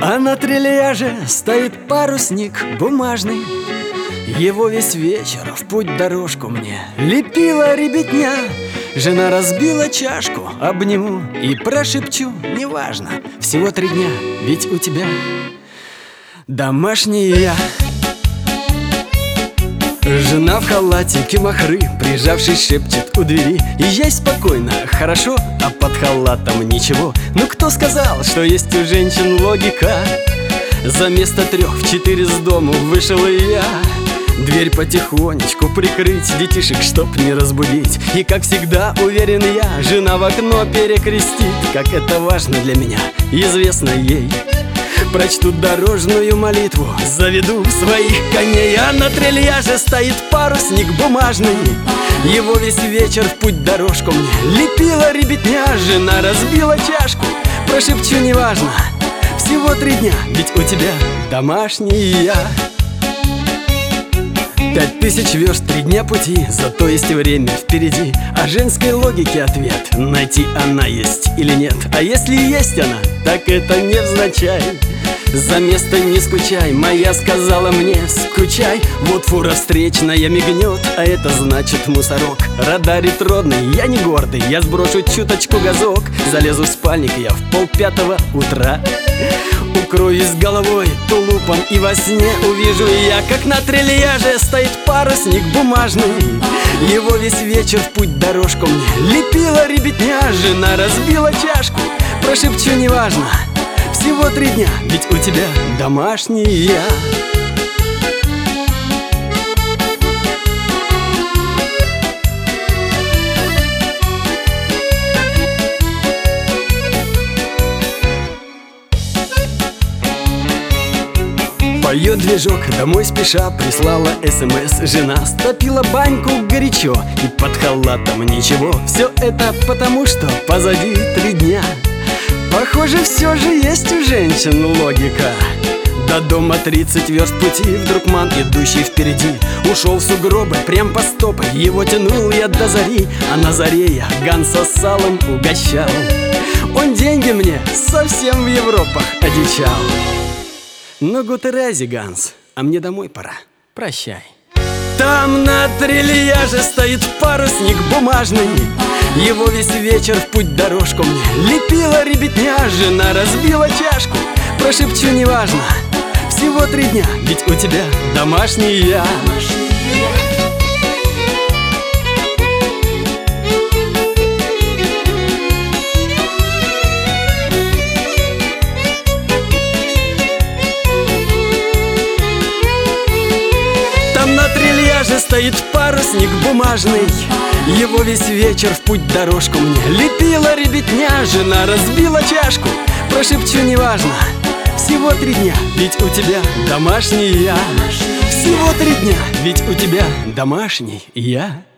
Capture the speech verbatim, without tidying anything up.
А на трильяже стоит парусник бумажный. Его весь вечер в путь дорожку мне лепила ребятня. Жена разбила чашку, обниму и прошепчу: неважно, всего три дня, ведь у тебя домашний я. Жена в халатике махры, прижавшись, шепчет у двери: езжай спокойно, хорошо, а под халатом ничего. Ну кто сказал, что есть у женщин логика? За место трех в четыре с дому вышел и я. Дверь потихонечку прикрыть, детишек чтоб не разбудить. И как всегда уверен я, жена в окно перекрестит. Как это важно для меня, известно ей. Прочту дорожную молитву, заведу своих коней. А на трильяже стоит парусник бумажный. Его весь вечер в путь дорожку мне лепила ребятня. Жена разбила чашку, прошепчу: неважно, всего три дня, ведь у тебя домашний я. Пять тысяч верст, три дня пути, зато есть время впереди. О женской логике ответ: найти она есть или нет. А если есть она, так это невзначай. За место не скучай, моя сказала мне: скучай. Вот фура встречная мигнет, а это значит мусорок. Радарит родный, я не гордый, я сброшу чуточку газок. Залезу в спальник я в полпятого утра. Укроюсь головой тулупом и во сне увижу я, как на трильяже стоит парусник бумажный. Его весь вечер в путь дорожку мне лепила ребятня. Жена разбила чашку, прошепчу: неважно, всего три дня, ведь у тебя домашний я. Поет движок, домой спеша прислала СМС жена. Стопила баньку горячо и под халатом ничего. Все это потому, что позади три дня. Похоже, все же есть у женщин логика. До дома тридцать верст пути, вдруг ман, идущий впереди, ушел в сугробы, прям по стопы. Его тянул я до зари, а на заре я Ганса с салом угощал. Он деньги мне совсем в Европах одичал. Ну, гутерези, Ганс, а мне домой пора, прощай. Там на трильяже стоит парусник бумажный. Его весь вечер в путь дорожку мне лепила ребятня. Жена разбила чашку, прошепчу: неважно, всего три дня, ведь у тебя домашний я. Там на трильяже стоит парусник бумажный. Его весь вечер в путь дорожку мне лепила ребятня. Жена разбила чашку, прошепчу: неважно, всего три дня, ведь у тебя домашний я. Всего три дня, ведь у тебя домашний я.